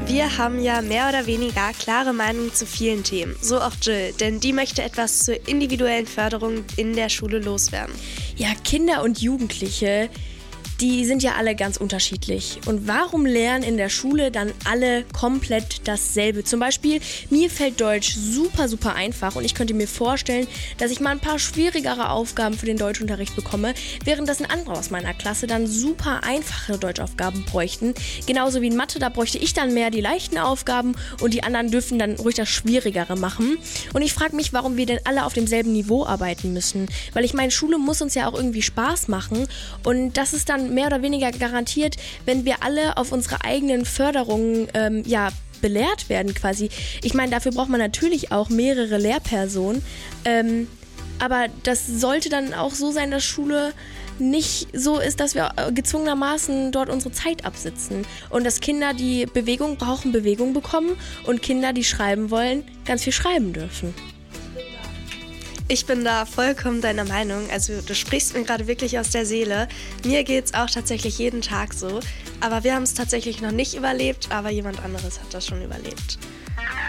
Wir haben ja mehr oder weniger klare Meinungen zu vielen Themen. So auch Jill, denn die möchte etwas zur individuellen Förderung in der Schule loswerden. Ja, Kinder und Jugendliche, die sind ja alle ganz unterschiedlich. Und warum lernen in der Schule dann alle komplett dasselbe? Zum Beispiel, mir fällt Deutsch super, super einfach und ich könnte mir vorstellen, dass ich mal ein paar schwierigere Aufgaben für den Deutschunterricht bekomme, während das ein anderer aus meiner Klasse dann super einfache Deutschaufgaben bräuchten. Genauso wie in Mathe, da bräuchte ich dann mehr die leichten Aufgaben und die anderen dürfen dann ruhig das Schwierigere machen. Und ich frage mich, warum wir denn alle auf demselben Niveau arbeiten müssen. Weil ich meine, Schule muss uns ja auch irgendwie Spaß machen und das ist dann mehr oder weniger garantiert, wenn wir alle auf unsere eigenen Förderungen belehrt werden quasi. Ich meine, dafür braucht man natürlich auch mehrere Lehrpersonen, aber das sollte dann auch so sein, dass Schule nicht so ist, dass wir gezwungenermaßen dort unsere Zeit absitzen und dass Kinder, die Bewegung brauchen, Bewegung bekommen und Kinder, die schreiben wollen, ganz viel schreiben dürfen. Ich bin da vollkommen deiner Meinung. Also du sprichst mir gerade wirklich aus der Seele. Mir geht's auch tatsächlich jeden Tag so. Aber wir haben es tatsächlich noch nicht überlebt, aber jemand anderes hat das schon überlebt.